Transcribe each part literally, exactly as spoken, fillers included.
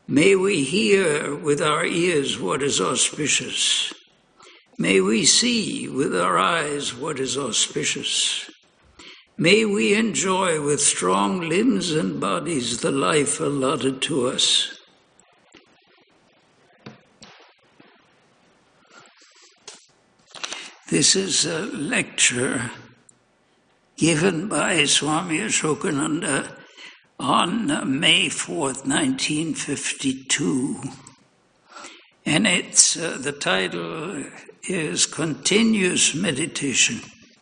May we hear with our ears what is auspicious. May we see with our eyes what is auspicious. May we enjoy with strong limbs and bodies the life allotted to us. This is a lecture given by Swami Ashokananda on May fourth, nineteen fifty-two. And it's, uh, the title is Continuous Meditation.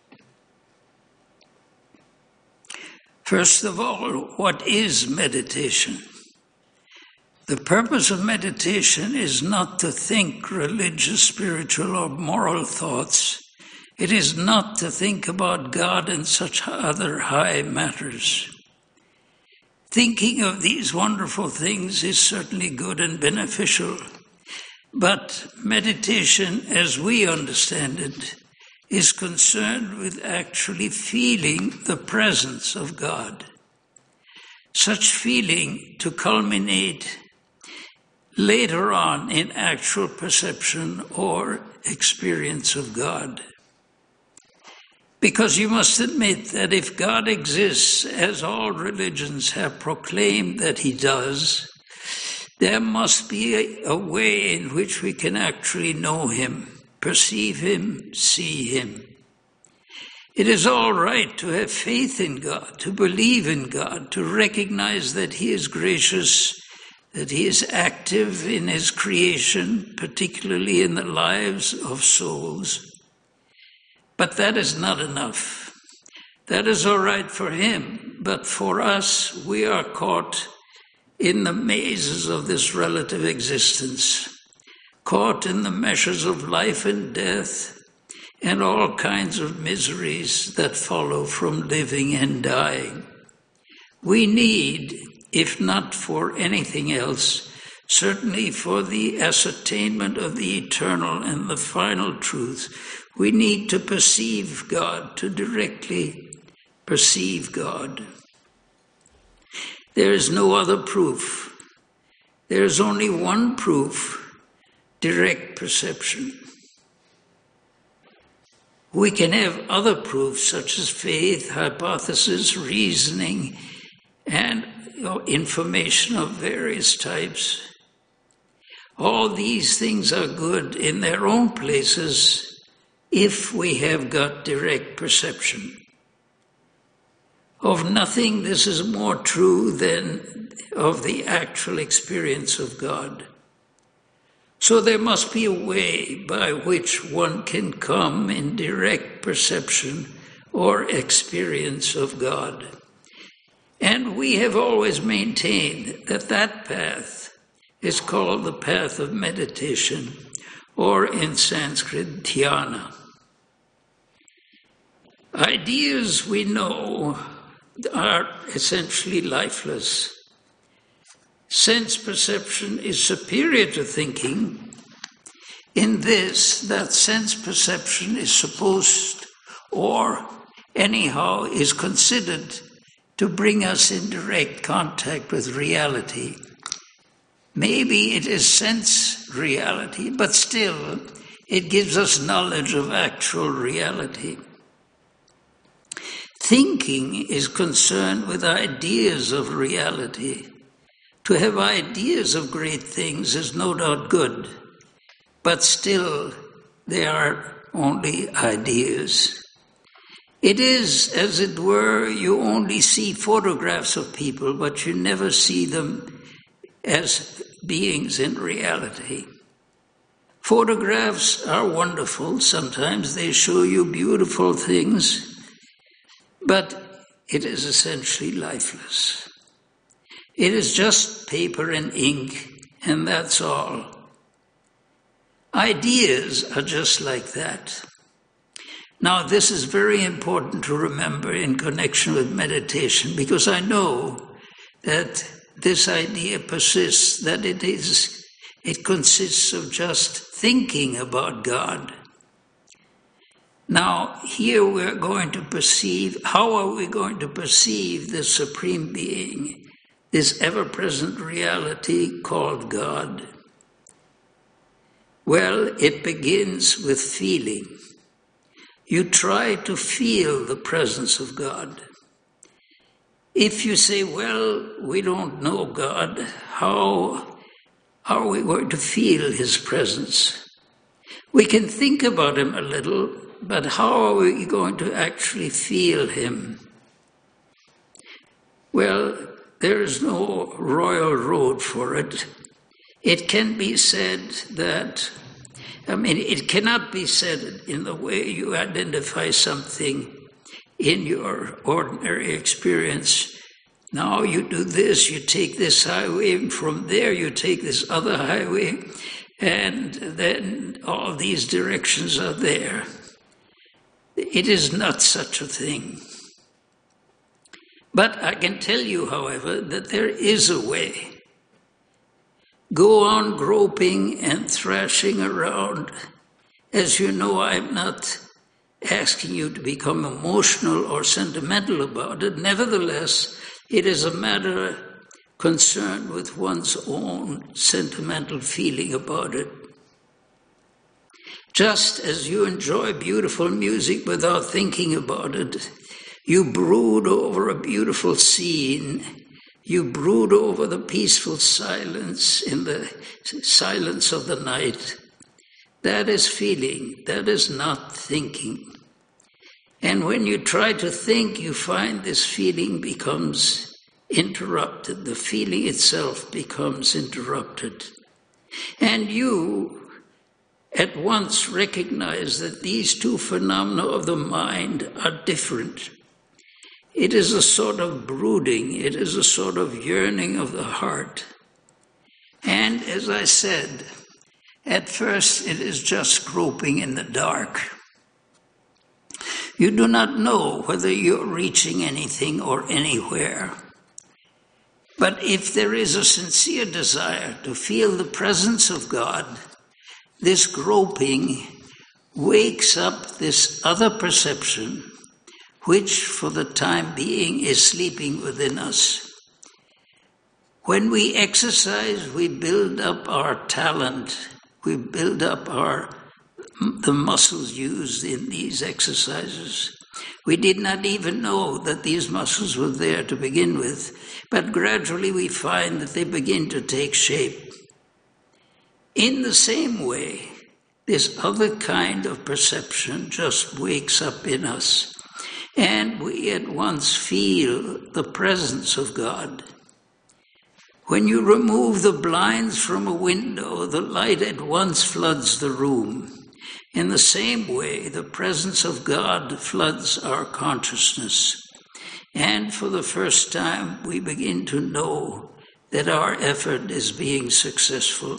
First of all, what is meditation? The purpose of meditation is not to think religious, spiritual, or moral thoughts. It is not to think about God and such other high matters. Thinking of these wonderful things is certainly good and beneficial, but meditation, as we understand it, is concerned with actually feeling the presence of God. Such feeling to culminate later on in actual perception or experience of God. Because you must admit that if God exists, as all religions have proclaimed that he does, there must be a, a way in which we can actually know him, perceive him, see him. It is all right to have faith in God, to believe in God, to recognize that he is gracious, that he is active in his creation, particularly in the lives of souls. But that is not enough. That is all right for him, but for us, we are caught in the mazes of this relative existence, caught in the meshes of life and death, and all kinds of miseries that follow from living and dying. We need, if not for anything else, certainly for the ascertainment of the eternal and the final truth, we need to perceive God, to directly perceive God. There is no other proof. There is only one proof, direct perception. We can have other proofs such as faith, hypothesis, reasoning, and you know, information of various types. All these things are good in their own places if we have got direct perception. Of nothing this is more true than of the actual experience of God. So there must be a way by which one can come in direct perception or experience of God. And we have always maintained that that path is called the path of meditation, or in Sanskrit, dhyana. Ideas, we know, are essentially lifeless. Sense perception is superior to thinking in this, that sense perception is supposed, or anyhow is considered, to bring us in direct contact with reality. Maybe it is sense reality, but still it gives us knowledge of actual reality. Thinking is concerned with ideas of reality. To have ideas of great things is no doubt good, but still they are only ideas. It is, as it were, you only see photographs of people, but you never see them as beings in reality. Photographs are wonderful. Sometimes they show you beautiful things, but it is essentially lifeless. It is just paper and ink, and that's all. Ideas are just like that. Now, this is very important to remember in connection with meditation, because I know that this idea persists, that it is, it consists of just thinking about God. Now, here we're going to perceive, how are we going to perceive the Supreme Being? this ever-present reality called God? Well, it begins with feeling. You try to feel the presence of God. If you say, well, we don't know God, how are we going to feel His presence? We can think about Him a little, but how are we going to actually feel Him? Well, there is no royal road for it. It can be said that, I mean, it cannot be said in the way you identify something in your ordinary experience. Now you do this, you take this highway, and from there you take this other highway, and then all these directions are there. It is not such a thing. But I can tell you, however, that there is a way. Go on groping and thrashing around. As you know, I'm not asking you to become emotional or sentimental about it. Nevertheless, it is a matter concerned with one's own sentimental feeling about it. Just as you enjoy beautiful music without thinking about it, you brood over a beautiful scene, you brood over the peaceful silence in the silence of the night. That is feeling, that is not thinking. And when you try to think, you find this feeling becomes interrupted. The feeling itself becomes interrupted. And you at once recognize that these two phenomena of the mind are different. It is a sort of brooding, it is a sort of yearning of the heart. And as I said, at first it is just groping in the dark. You do not know whether you're reaching anything or anywhere. But if there is a sincere desire to feel the presence of God, this groping wakes up this other perception, which for the time being is sleeping within us. When we exercise, we build up our talent, we build up our the muscles used in these exercises. We did not even know that these muscles were there to begin with, but gradually we find that they begin to take shape. In the same way, this other kind of perception just wakes up in us, and we at once feel the presence of God. When you remove the blinds from a window, the light at once floods the room. In the same way, the presence of God floods our consciousness. And for the first time, we begin to know that our effort is being successful.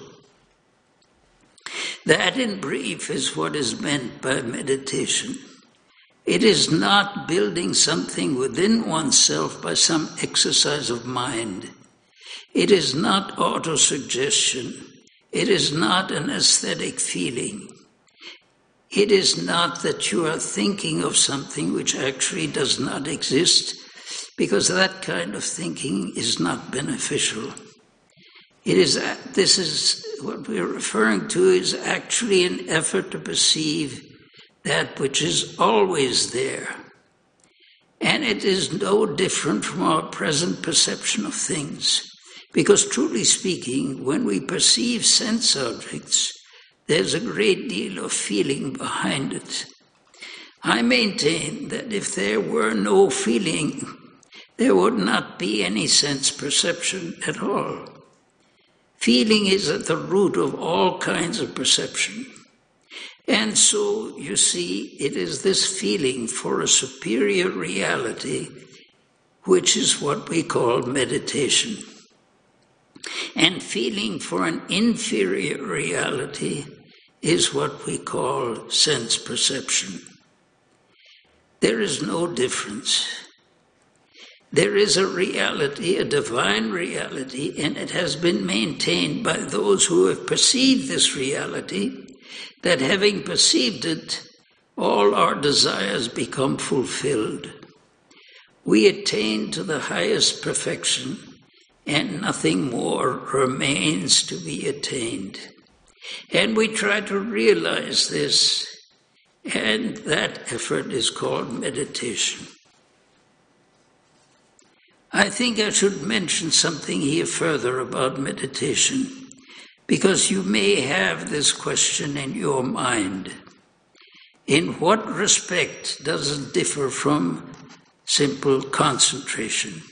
That, in brief, is what is meant by meditation. It is not building something within oneself by some exercise of mind. It is not autosuggestion. It is not an aesthetic feeling. It is not that you are thinking of something which actually does not exist, because that kind of thinking is not beneficial. It is, this is what we're referring to is actually an effort to perceive that which is always there. And it is no different from our present perception of things, because truly speaking, when we perceive sense objects, there's a great deal of feeling behind it. I maintain that if there were no feeling, there would not be any sense perception at all. Feeling is at the root of all kinds of perception. And so, you see, it is this feeling for a superior reality, which is what we call meditation. And feeling for an inferior reality is what we call sense perception. There is no difference. There is a reality, a divine reality, and it has been maintained by those who have perceived this reality, that having perceived it, all our desires become fulfilled. We attain to the highest perfection and nothing more remains to be attained. And we try to realize this, and that effort is called meditation. I think I should mention something here further about meditation, because you may have this question in your mind. In what respect does it differ from simple concentration?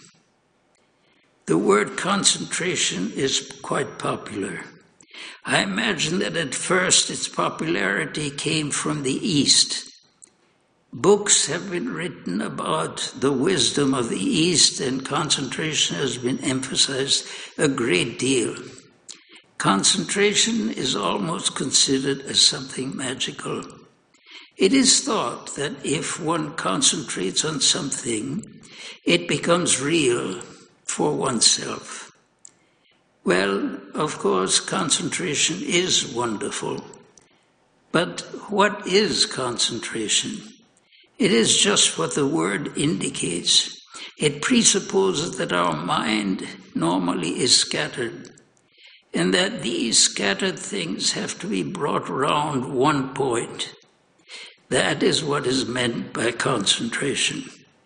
The word concentration is quite popular. I imagine that at first its popularity came from the East. Books have been written about the wisdom of the East, and concentration has been emphasized a great deal. Concentration is almost considered as something magical. It is thought that if one concentrates on something, it becomes real for oneself. Well, of course, concentration is wonderful. But what is concentration? It is just what the word indicates. It presupposes that our mind normally is scattered, and that these scattered things have to be brought round one point. That is what is meant by concentration.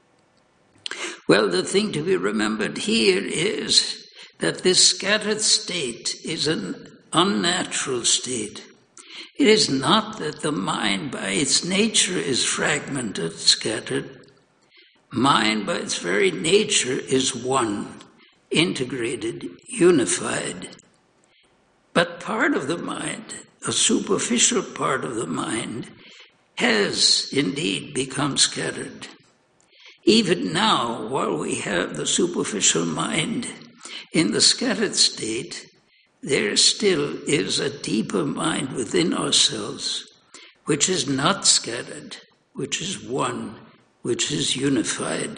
Well, the thing to be remembered here is that this scattered state is an unnatural state. It is not that the mind by its nature is fragmented, scattered. Mind by its very nature is one, integrated, unified. But part of the mind, a superficial part of the mind, has indeed become scattered. Even now, while we have the superficial mind in the scattered state, there still is a deeper mind within ourselves, which is not scattered, which is one, which is unified.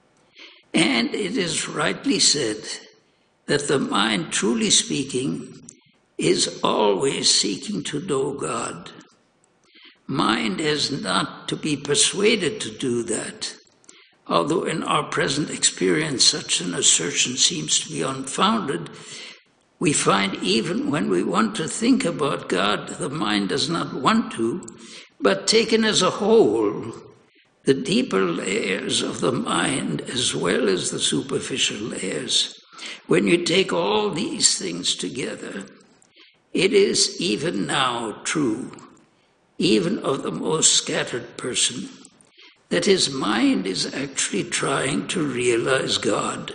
And it is rightly said that the mind, truly speaking, is always seeking to know God. Mind is not to be persuaded to do that, although in our present experience such an assertion seems to be unfounded. We find even when we want to think about God, the mind does not want to, but taken as a whole, the deeper layers of the mind as well as the superficial layers, when you take all these things together, it is even now true, even of the most scattered person, that his mind is actually trying to realize God.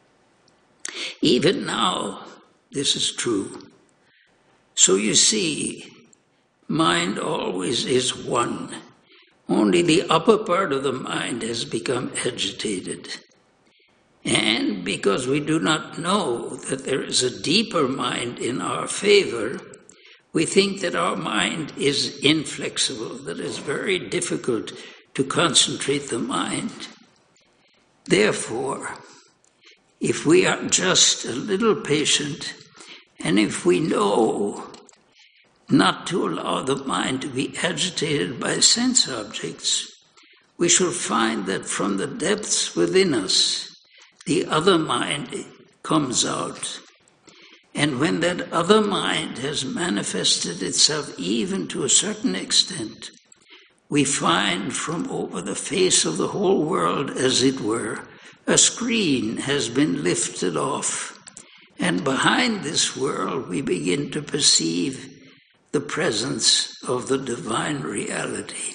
Even now, this is true. So you see, mind always is one. Only the upper part of the mind has become agitated. And because we do not know that there is a deeper mind in our favor, we think that our mind is inflexible, that it's very difficult to concentrate the mind. Therefore, if we are just a little patient, and if we know not to allow the mind to be agitated by sense objects, we shall find that from the depths within us, the other mind comes out. And when that other mind has manifested itself even to a certain extent, we find from over the face of the whole world, as it were, a screen has been lifted off. And behind this world, we begin to perceive the presence of the divine reality.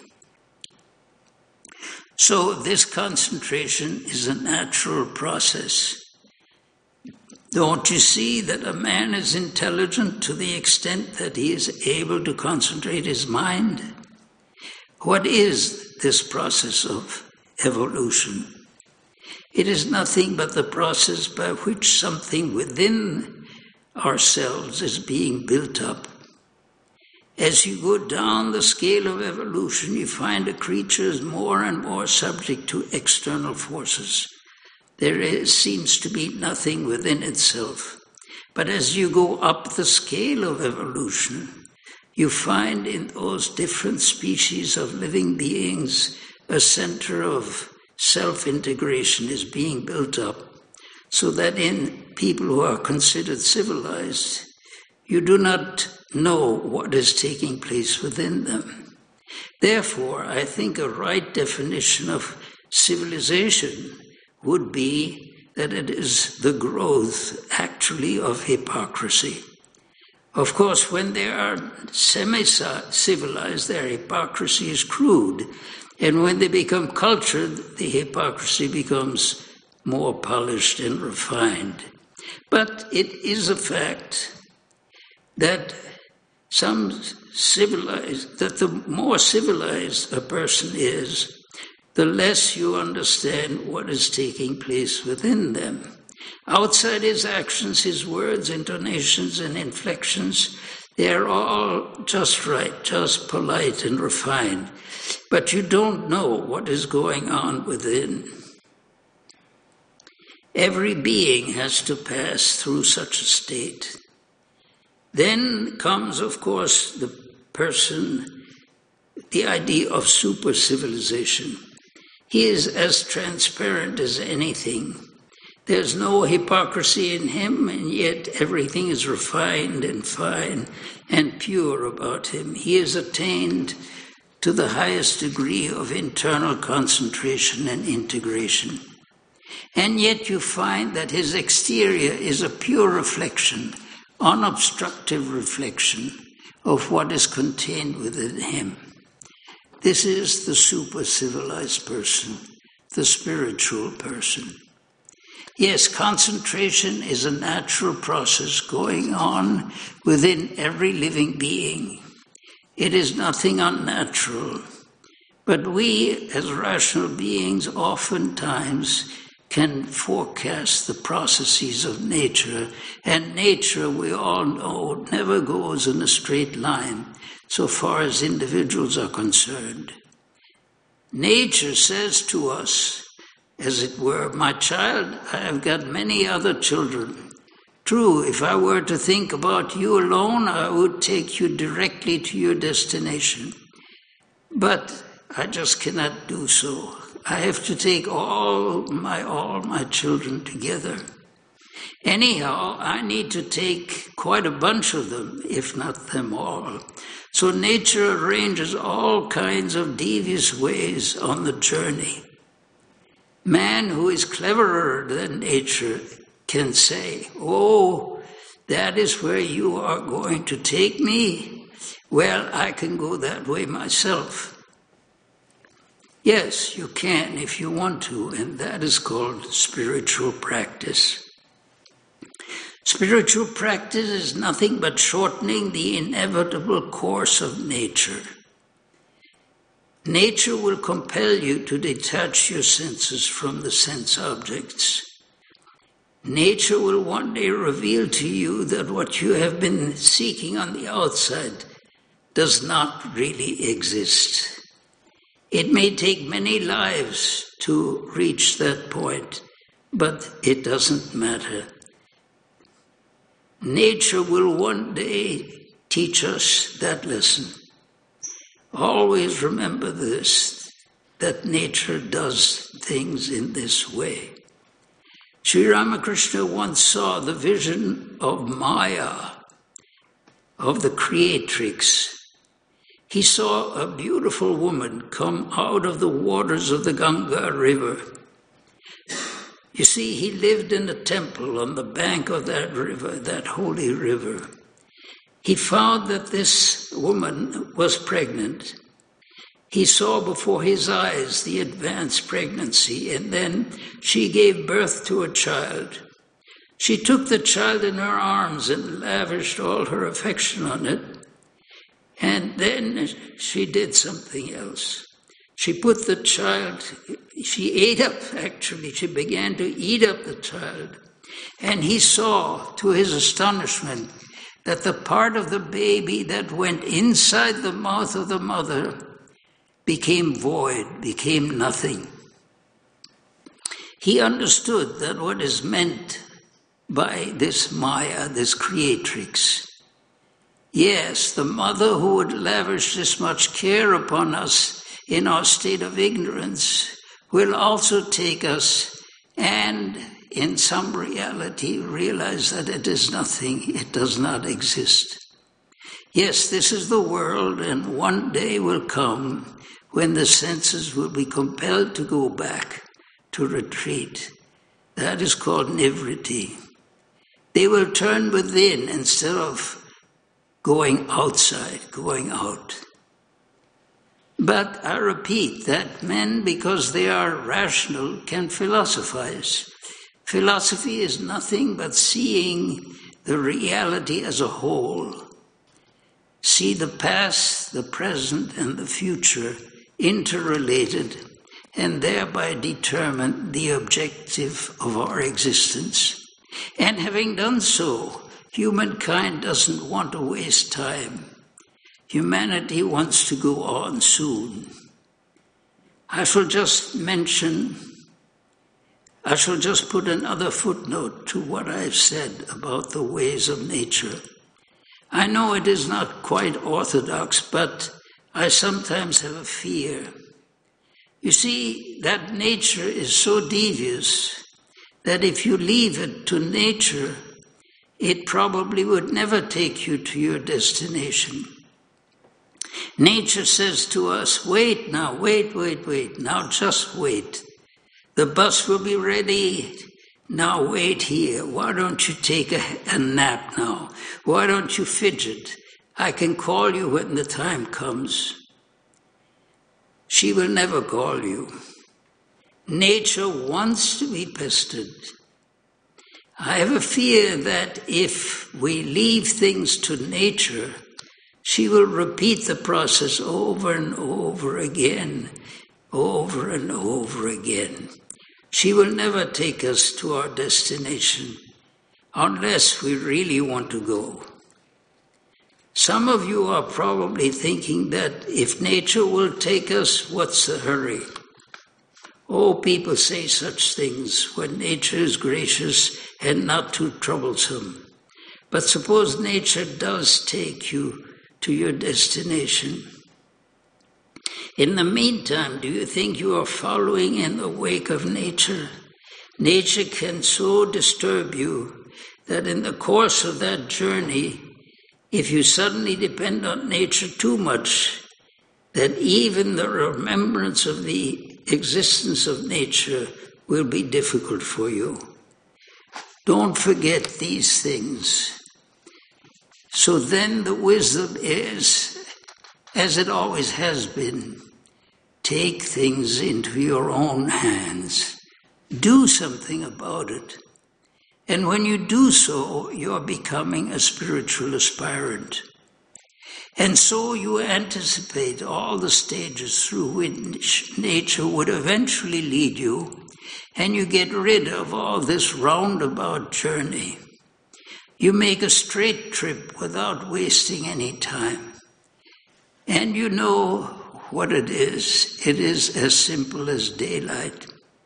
So this concentration is a natural process. Don't you see that a man is intelligent to the extent that he is able to concentrate his mind? What is this process of evolution? It is nothing but the process by which something within ourselves is being built up. As you go down the scale of evolution, you find a creature is more and more subject to external forces. There is, seems to be nothing within itself. But as you go up the scale of evolution, you find in those different species of living beings a center of self-integration is being built up, so that in people who are considered civilized, you do not know what is taking place within them. Therefore, I think a right definition of civilization would be that it is the growth, actually, of hypocrisy. Of course, when they are semi-civilized, their hypocrisy is crude. And when they become cultured, the hypocrisy becomes more polished and refined. But it is a fact that some civilized, that the more civilized a person is, the less you understand what is taking place within them. Outside his actions, his words, intonations, and inflections, they're all just right, just polite and refined. But you don't know what is going on within. Every being has to pass through such a state. Then comes, of course, the person, the idea of super-civilization. He is as transparent as anything. There's no hypocrisy in him, and yet everything is refined and fine and pure about him. He has attained to the highest degree of internal concentration and integration. And yet you find that his exterior is a pure reflection, unobstructive reflection of what is contained within him. This is the super-civilized person, the spiritual person. Yes, concentration is a natural process going on within every living being. It is nothing unnatural. But we, as rational beings, oftentimes can forecast the processes of nature. And nature, we all know, never goes in a straight line so far as individuals are concerned. Nature says to us, as it were, my child, I have got many other children. True, if I were to think about you alone, I would take you directly to your destination. But I just cannot do so. I have to take all my all my children together. Anyhow, I need to take quite a bunch of them, if not them all. So nature arranges all kinds of devious ways on the journey. Man who is cleverer than nature can say, oh, that is where you are going to take me? Well, I can go that way myself. Yes, you can if you want to, and that is called spiritual practice. Spiritual practice is nothing but shortening the inevitable course of nature. Nature will compel you to detach your senses from the sense objects. Nature will one day reveal to you that what you have been seeking on the outside does not really exist. It may take many lives to reach that point, but it doesn't matter. Nature will one day teach us that lesson. Always remember this, that nature does things in this way. Sri Ramakrishna once saw the vision of Maya, of the creatrix. He saw a beautiful woman come out of the waters of the Ganga river. You see, he lived in a temple on the bank of that river, that holy river. He found that this woman was pregnant. He saw before his eyes the advanced pregnancy, and then she gave birth to a child. She took the child in her arms and lavished all her affection on it. And then she did something else. She put the child, she ate up, actually, she began to eat up the child. And he saw, to his astonishment, that the part of the baby that went inside the mouth of the mother became void, became nothing. He understood that what is meant by this Maya, this creatrix, yes, the mother who would lavish this much care upon us in our state of ignorance will also take us and in some reality, realize that it is nothing, it does not exist. Yes, this is the world, and one day will come when the senses will be compelled to go back, to retreat. That is called nivriti. They will turn within instead of going outside, going out. But I repeat that men, because they are rational, can philosophize. Philosophy is nothing but seeing the reality as a whole. See the past, the present, and the future interrelated, and thereby determine the objective of our existence. And having done so, humankind doesn't want to waste time. Humanity wants to go on soon. I shall just mention, I shall just put another footnote to what I've said about the ways of nature. I know it is not quite orthodox, but I sometimes have a fear. You see, that nature is so devious that if you leave it to nature, it probably would never take you to your destination. Nature says to us, wait now, wait, wait, wait, now just wait. The bus will be ready. Now wait here. Why don't you take a, a nap now? Why don't you fidget? I can call you when the time comes. She will never call you. Nature wants to be pestered. I have a fear that if we leave things to nature, she will repeat the process over and over again, over and over again. She will never take us to our destination unless we really want to go. Some of you are probably thinking that if nature will take us, what's the hurry? Oh, people say such things when nature is gracious and not too troublesome. But suppose nature does take you to your destination. In the meantime, do you think you are following in the wake of nature? Nature can so disturb you that in the course of that journey, if you suddenly depend on nature too much, that even the remembrance of the existence of nature will be difficult for you. Don't forget these things. So then the wisdom is, as it always has been, take things into your own hands. Do something about it. And when you do so, you're becoming a spiritual aspirant. And so you anticipate all the stages through which nature would eventually lead you, and you get rid of all this roundabout journey. You make a straight trip without wasting any time. And you know what it is. It is as simple as daylight.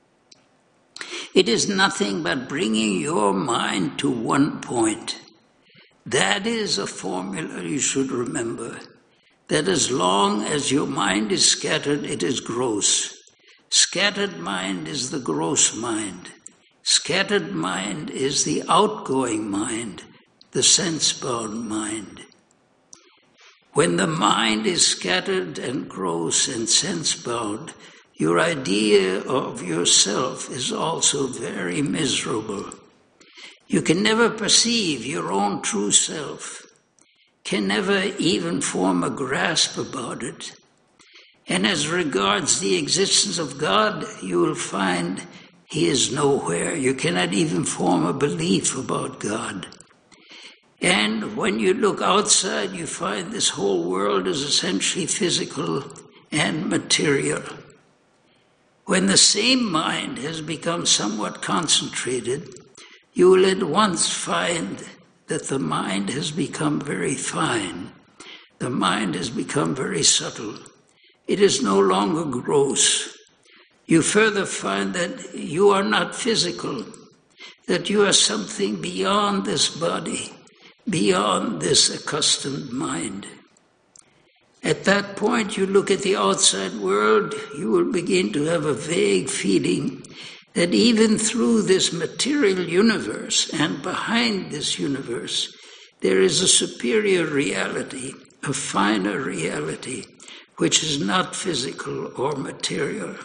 It is nothing but bringing your mind to one point. That is a formula you should remember, that as long as your mind is scattered, it is gross. Scattered mind is the gross mind. Scattered mind is the outgoing mind, the sense-bound mind. When the mind is scattered and gross and sense-bound, your idea of yourself is also very miserable. You can never perceive your own true self, can never even form a grasp about it. And as regards the existence of God, you will find He is nowhere. You cannot even form a belief about God. And when you look outside, you find this whole world is essentially physical and material. When the same mind has become somewhat concentrated, you will at once find that the mind has become very fine. The mind has become very subtle. It is no longer gross. You further find that you are not physical, that you are something beyond this body, beyond this accustomed mind. At that point, you look at the outside world, you will begin to have a vague feeling that even through this material universe and behind this universe, there is a superior reality, a finer reality, which is not physical or material.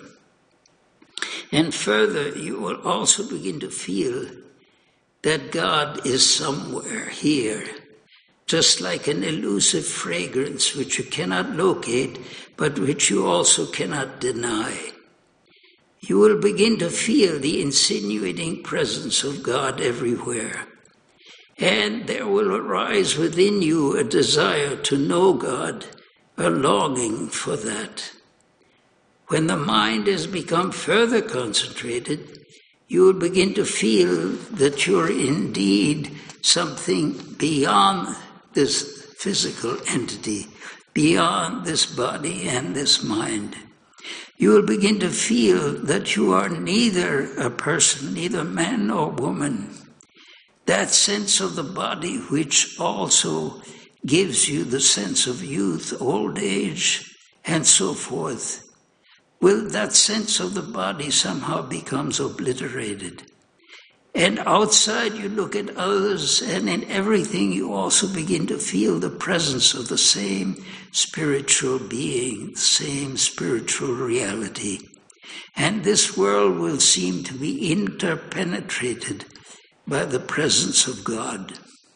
And further, you will also begin to feel that God is somewhere here, just like an elusive fragrance which you cannot locate, but which you also cannot deny. You will begin to feel the insinuating presence of God everywhere. And there will arise within you a desire to know God, a longing for that. When the mind has become further concentrated, you will begin to feel that you're indeed something beyond this physical entity, beyond this body and this mind. You will begin to feel that you are neither a person, neither man nor woman. That sense of the body which also gives you the sense of youth, old age, and so forth, will that sense of the body somehow becomes obliterated. And outside you look at others, and in everything you also begin to feel the presence of the same spiritual being, the same spiritual reality. And this world will seem to be interpenetrated by the presence of God.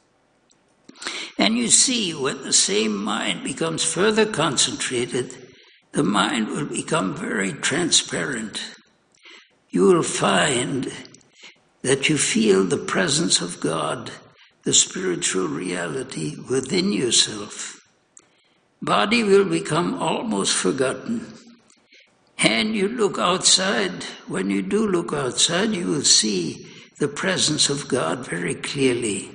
And you see, when the same mind becomes further concentrated, the mind will become very transparent. You will find that you feel the presence of God, the spiritual reality within yourself. Body will become almost forgotten. And you look outside. When you do look outside, you will see the presence of God very clearly.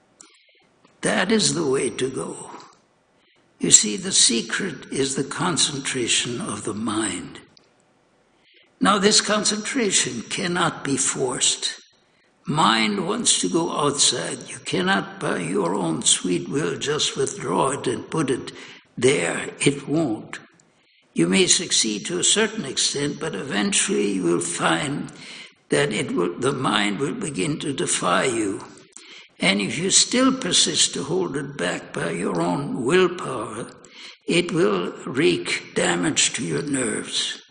That is the way to go. You see, the secret is the concentration of the mind. Now, this concentration cannot be forced. Mind wants to go outside. You cannot, by your own sweet will, just withdraw it and put it there. It won't. You may succeed to a certain extent, but eventually you will find that it will, the mind will begin to defy you. And if you still persist to hold it back by your own willpower, it will wreak damage to your nerves.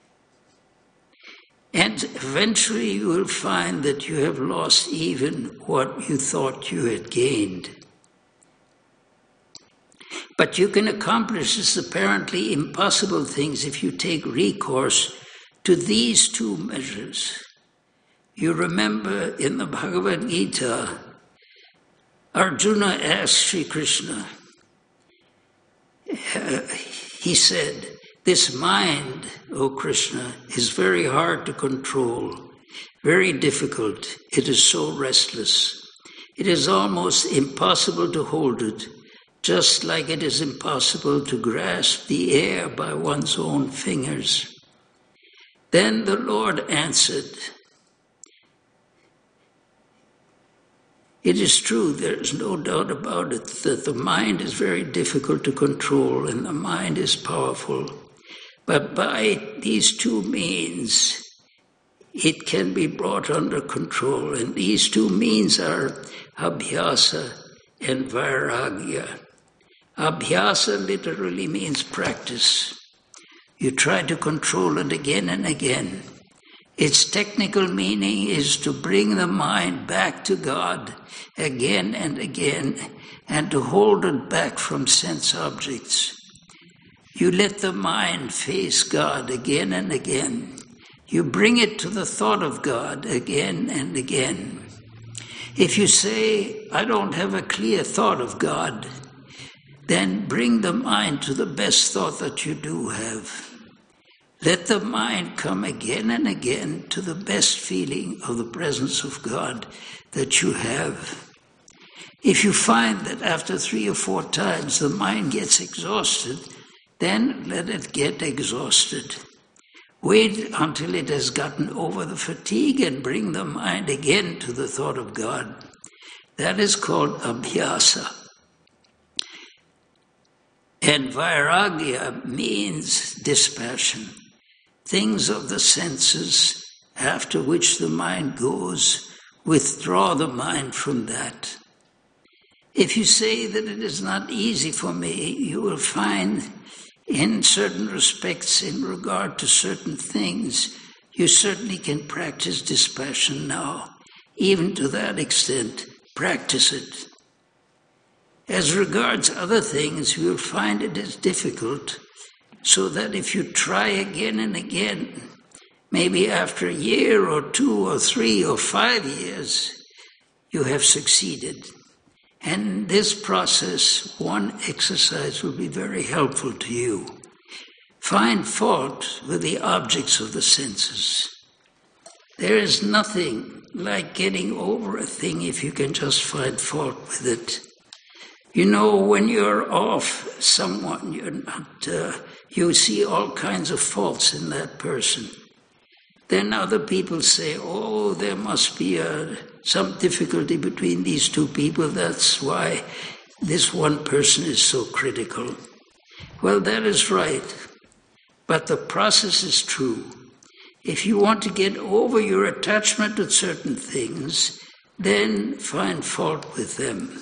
And eventually you will find that you have lost even what you thought you had gained. But you can accomplish this apparently impossible things if you take recourse to these two measures. You remember in the Bhagavad Gita, Arjuna asked Sri Krishna, uh, he said, this mind, O Krishna, is very hard to control, very difficult. It is so restless. It is almost impossible to hold it, just like it is impossible to grasp the air by one's own fingers. Then the Lord answered, it is true, there is no doubt about it, that the mind is very difficult to control and the mind is powerful. But by these two means, it can be brought under control. And these two means are abhyasa and vairagya. Abhyasa literally means practice. You try to control it again and again. Its technical meaning is to bring the mind back to God again and again, and to hold it back from sense objects. You let the mind face God again and again. You bring it to the thought of God again and again. If you say, I don't have a clear thought of God, then bring the mind to the best thought that you do have. Let the mind come again and again to the best feeling of the presence of God that you have. If you find that after three or four times the mind gets exhausted, then let it get exhausted. Wait until it has gotten over the fatigue and bring the mind again to the thought of God. That is called abhyasa. And vairagya means dispassion. Things of the senses after which the mind goes, withdraw the mind from that. If you say that it is not easy for me, you will find in certain respects, in regard to certain things, you certainly can practice dispassion now. Even to that extent, practice it. As regards other things, you will find it is difficult, so that if you try again and again, maybe after a year or two or three or five years, you have succeeded. And this process, one exercise will be very helpful to you. Find fault with the objects of the senses. There is nothing like getting over a thing if you can just find fault with it. You know, when you're off someone, you're not, uh, you see all kinds of faults in that person. Then other people say, oh, there must be a, some difficulty between these two people. That's why this one person is so critical. Well, that is right. But the process is true. If you want to get over your attachment to certain things, then find fault with them.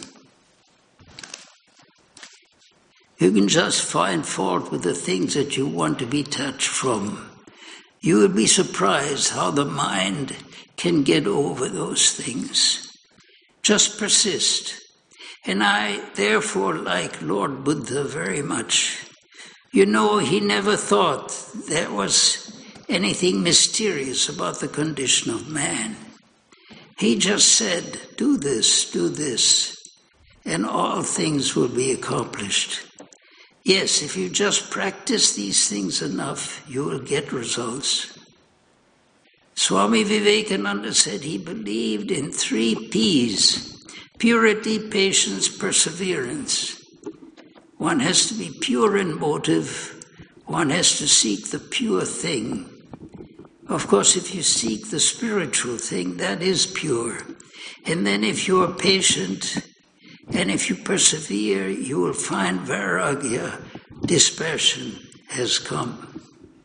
You can just find fault with the things that you want to be detached from. You will be surprised how the mind can get over those things. Just persist. And I, therefore, like Lord Buddha very much. You know, he never thought there was anything mysterious about the condition of man. He just said, do this, do this, and all things will be accomplished. Yes, if you just practice these things enough, you will get results. Swami Vivekananda said he believed in three P's: purity, patience, perseverance. One has to be pure in motive. One has to seek the pure thing. Of course, if you seek the spiritual thing, that is pure. And then if you are patient, and if you persevere, you will find vairagya, dispassion, has come.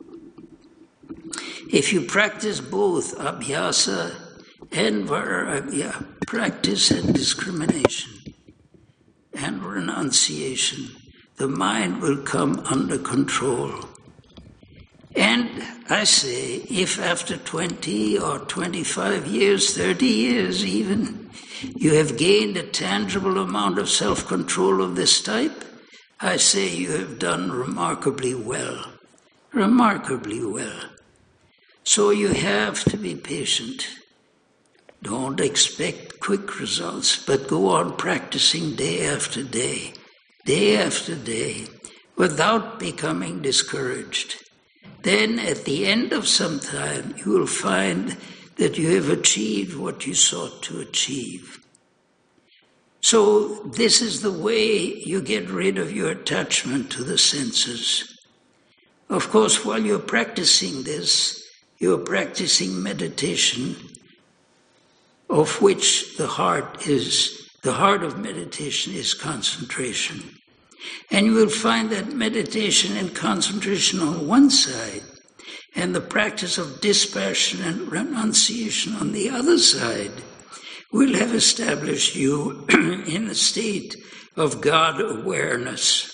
If you practice both abhyasa and vairagya, practice and discrimination and renunciation, the mind will come under control. And I say, if after twenty or twenty-five years, thirty years even, you have gained a tangible amount of self-control of this type, I say you have done remarkably well. Remarkably well. So you have to be patient. Don't expect quick results, but go on practicing day after day, day after day, without becoming discouraged. Then at the end of some time, you will find that you have achieved what you sought to achieve. So this is the way you get rid of your attachment to the senses. Of course, while you're practicing this, you're practicing meditation, of which the heart is, the heart of meditation is concentration. And you will find that meditation and concentration on one side, and the practice of dispassion and renunciation on the other side, will have established you in a state of God awareness.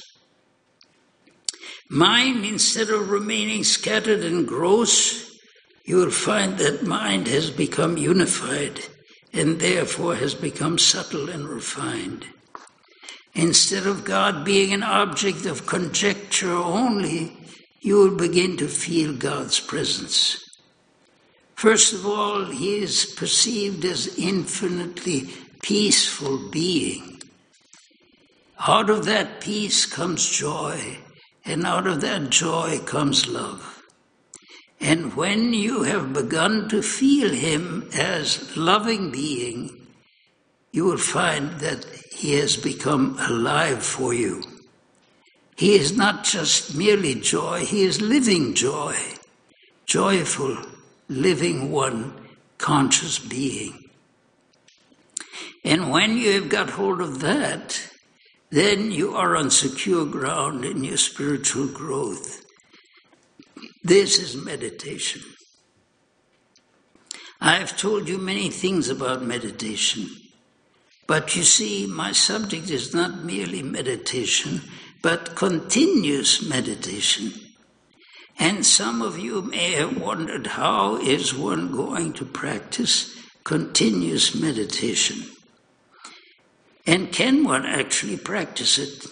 Mind, instead of remaining scattered and gross, you will find that mind has become unified and therefore has become subtle and refined. Instead of God being an object of conjecture only, you will begin to feel God's presence. First of all, he is perceived as infinitely peaceful being. Out of that peace comes joy, and out of that joy comes love. And when you have begun to feel him as loving being, you will find that he has become alive for you. He is not just merely joy, he is living joy, joyful, living one, conscious being. And when you have got hold of that, then you are on secure ground in your spiritual growth. This is meditation. I've told you many things about meditation, but you see, my subject is not merely meditation, but continuous meditation. And some of you may have wondered, how is one going to practice continuous meditation? And can one actually practice it?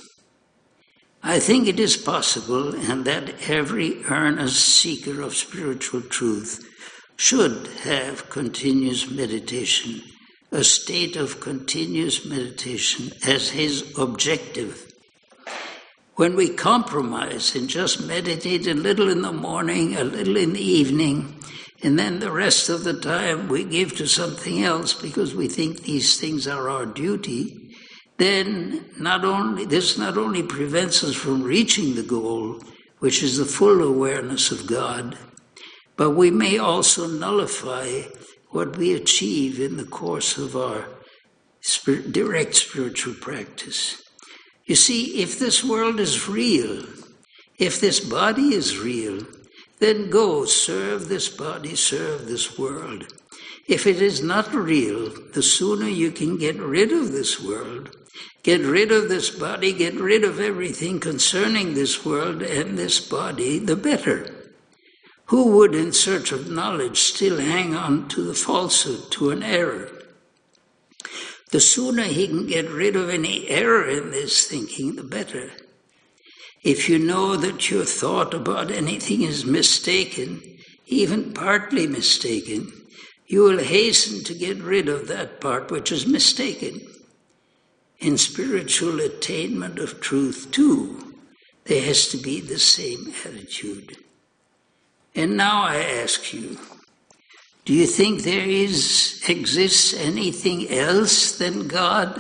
I think it is possible, and that every earnest seeker of spiritual truth should have continuous meditation, a state of continuous meditation as his objective. When we compromise and just meditate a little in the morning, a little in the evening, and then the rest of the time we give to something else because we think these things are our duty, then not only this not only prevents us from reaching the goal, which is the full awareness of God, but we may also nullify what we achieve in the course of our spirit, direct spiritual practice. You see, if this world is real, if this body is real, then go serve this body, serve this world. If it is not real, the sooner you can get rid of this world, get rid of this body, get rid of everything concerning this world and this body, the better. Who would, in search of knowledge, still hang on to the falsehood, to an error? The sooner he can get rid of any error in this thinking, the better. If you know that your thought about anything is mistaken, even partly mistaken, you will hasten to get rid of that part which is mistaken. In spiritual attainment of truth, too, there has to be the same attitude. And now I ask you, do you think there is, exists anything else than God?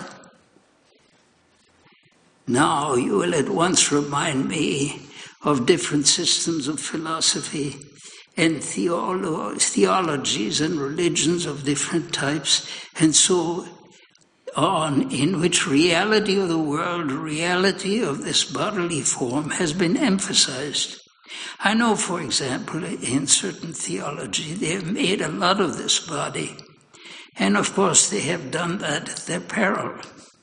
Now you will at once remind me of different systems of philosophy and theolo- theologies and religions of different types and so on, in which reality of the world, reality of this bodily form has been emphasized. I know, for example, in certain theology, they have made a lot of this body. And of course, they have done that at their peril.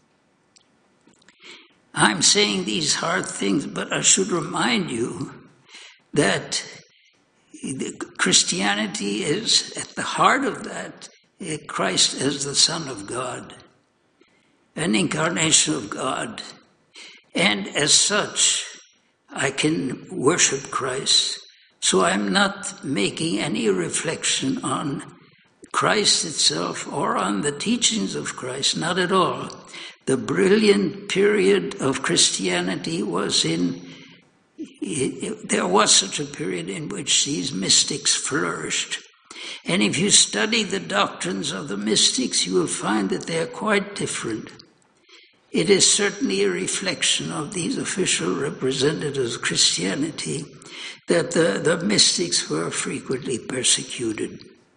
I'm saying these hard things, but I should remind you that Christianity is at the heart of that, Christ as the Son of God, an incarnation of God. And as such, I can worship Christ. So I'm not making any reflection on Christ itself or on the teachings of Christ, not at all. The brilliant period of Christianity was in, it, there was such a period in which these mystics flourished. And if you study the doctrines of the mystics, you will find that they are quite different. It is certainly a reflection of these official representatives of Christianity that the, the mystics were frequently persecuted.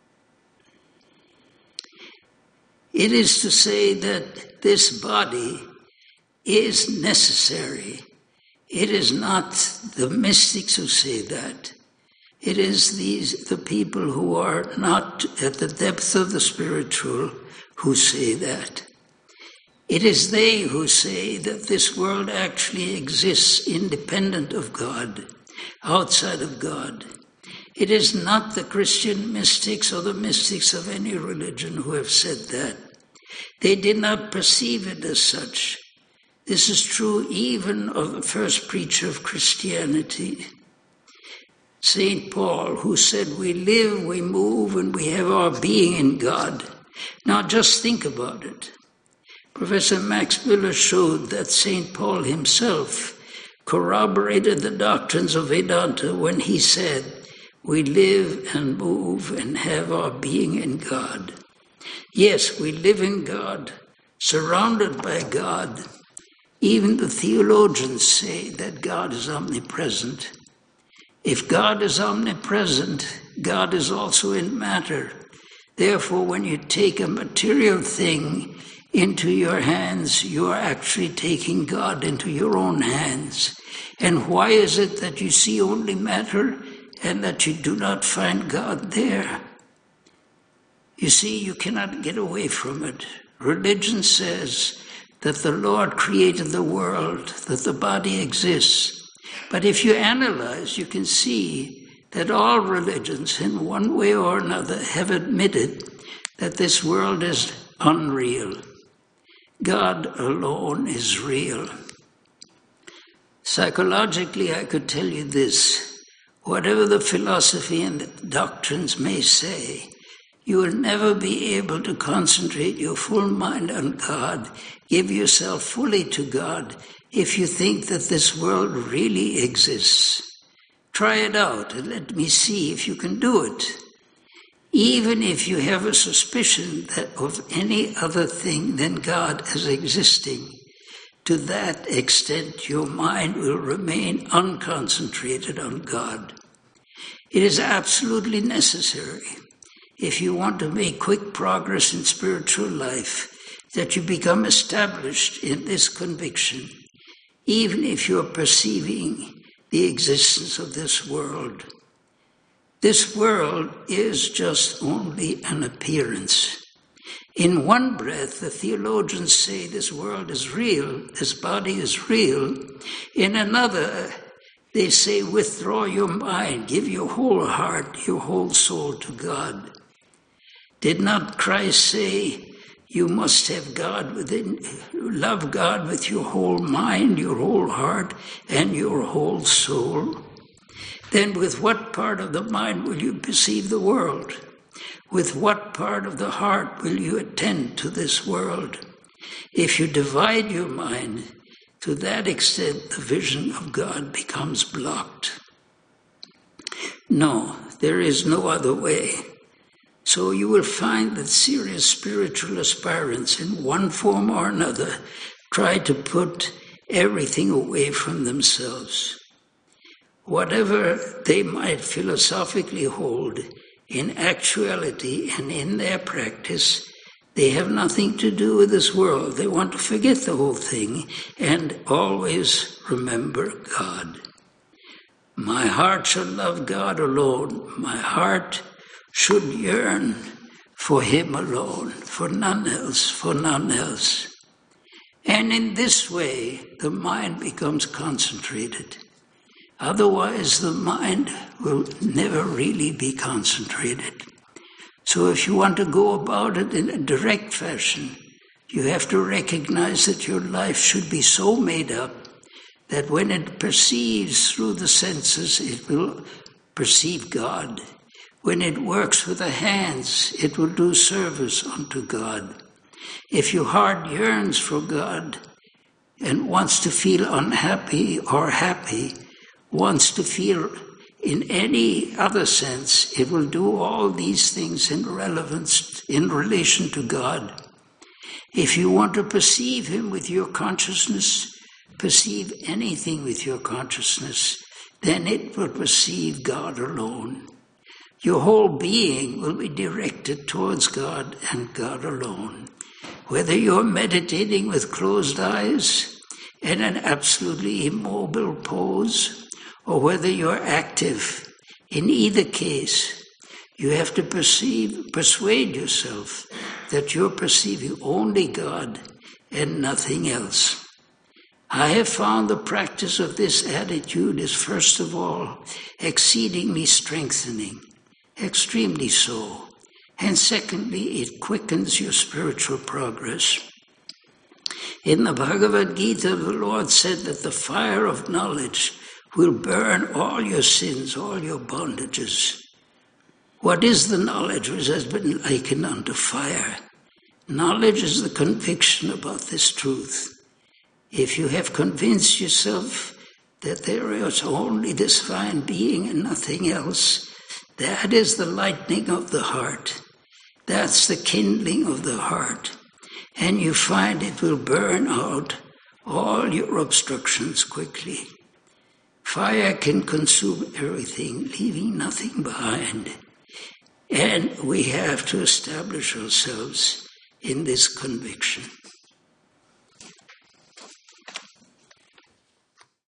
It is to say that this body is necessary. It is not the mystics who say that. It is these the people who are not at the depth of the spiritual who say that. It is they who say that this world actually exists independent of God, outside of God. It is not the Christian mystics or the mystics of any religion who have said that. They did not perceive it as such. This is true even of the first preacher of Christianity, Saint Paul, who said, we live, we move, and we have our being in God. Now just think about it. Professor Max Muller showed that Saint Paul himself corroborated the doctrines of Vedanta when he said, we live and move and have our being in God. Yes, we live in God, surrounded by God. Even the theologians say that God is omnipresent. If God is omnipresent, God is also in matter. Therefore, when you take a material thing into your hands, you are actually taking God into your own hands. And why is it that you see only matter and that you do not find God there? You see, you cannot get away from it. Religion says that the Lord created the world, that the body exists. But if you analyze, you can see that all religions, in one way or another, have admitted that this world is unreal. God alone is real. Psychologically, I could tell you this. Whatever the philosophy and the doctrines may say, you will never be able to concentrate your full mind on God, give yourself fully to God, if you think that this world really exists. Try it out and let me see if you can do it. Even if you have a suspicion that of any other thing than God as existing, to that extent your mind will remain unconcentrated on God. It is absolutely necessary, if you want to make quick progress in spiritual life, that you become established in this conviction, even if you're perceiving the existence of this world. This world is just only an appearance. In one breath, the theologians say this world is real, this body is real. In another, they say withdraw your mind, give your whole heart, your whole soul to God. Did not Christ say, you must have God within, love God with your whole mind, your whole heart, and your whole soul? Then with what part of the mind will you perceive the world? With what part of the heart will you attend to this world? If you divide your mind, to that extent the vision of God becomes blocked. No, there is no other way. So you will find that serious spiritual aspirants in one form or another try to put everything away from themselves. Whatever they might philosophically hold, in actuality and in their practice, they have nothing to do with this world. They want to forget the whole thing and always remember God. My heart shall love God alone. My heart should yearn for Him alone, for none else, for none else. And in this way, the mind becomes concentrated. Otherwise, the mind will never really be concentrated. So if you want to go about it in a direct fashion, you have to recognize that your life should be so made up that when it perceives through the senses, it will perceive God. When it works with the hands, it will do service unto God. If your heart yearns for God and wants to feel unhappy or happy, wants to feel in any other sense, it will do all these things in relevance, in relation to God. If you want to perceive Him with your consciousness, perceive anything with your consciousness, then it will perceive God alone. Your whole being will be directed towards God and God alone. Whether you're meditating with closed eyes in an absolutely immobile pose, or whether you're active, in either case, you have to perceive, persuade yourself that you're perceiving only God and nothing else. I have found the practice of this attitude is, first of all, exceedingly strengthening, extremely so. And secondly, it quickens your spiritual progress. In the Bhagavad Gita, the Lord said that the fire of knowledge will burn all your sins, all your bondages. What is the knowledge which has been likened unto fire? Knowledge is the conviction about this truth. If you have convinced yourself that there is only this fine being and nothing else, that is the lightning of the heart. That's the kindling of the heart. And you find it will burn out all your obstructions quickly. Fire can consume everything, leaving nothing behind. And we have to establish ourselves in this conviction.